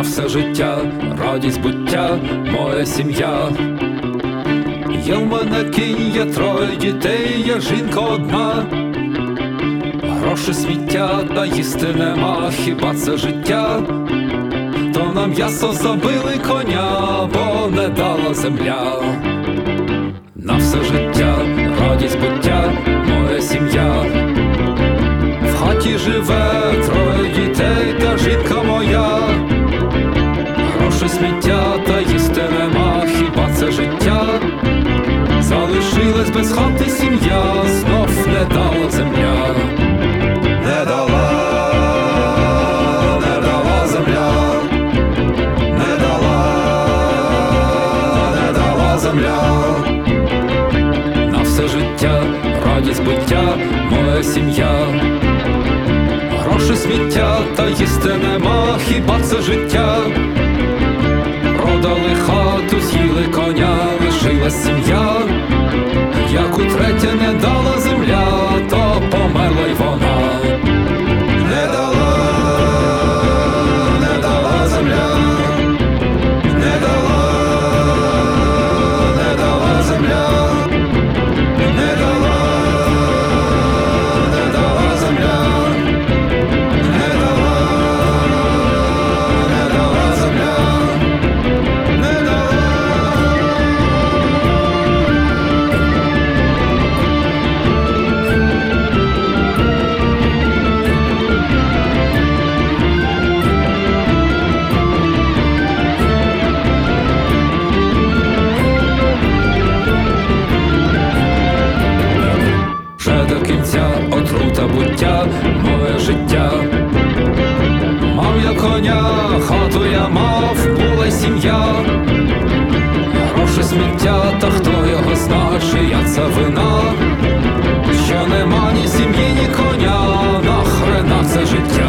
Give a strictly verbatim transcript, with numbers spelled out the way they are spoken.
все життя, радість буття, моя сім'я. Є в мене кінь, є троє дітей, є жінка одна. Гроші, сміття, та їсти нема, хіба це життя? То нам м'ясо забили коня, бо не дала земля. На все життя, радість буття, моя сім'я. В хаті живе троє дітей, та жінка моя. Гроші, сміття, та їсти нема, хіба це життя? Залишилась без хати сім'я, знов не дала земля. Не дала, не дала земля. Не дала, не дала земля. На все життя, радість буття, моя сім'я. Гроші, сміття, та їсти нема, хіба це життя? Продали хату, з'їли коня, лишилась сім'я. Як утретє не дала земля, то померла й вона. Не дала, не дала земля. Не дала, не дала земля. Не дала, не дала земля. Не дала, не дала земля. До кінця отрута буття, моє життя. Мав я коня, хату я мав, була й сім'я. Гроші, сміття, та хто його зна, чия це вина? Що нема ні сім'ї, ні коня, нахрена це життя?